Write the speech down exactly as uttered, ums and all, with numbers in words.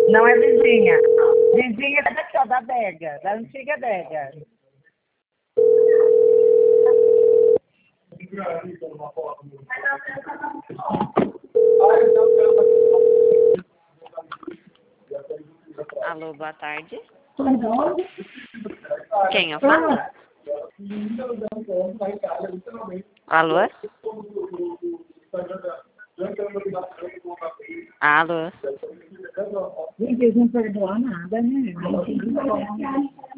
Não é vizinha. Vizinha é daqui, ó, da adega, da antiga adega. Alô, boa tarde. Quem eu falo? Alô? Alô? Gente, eles não perdoam nada, né?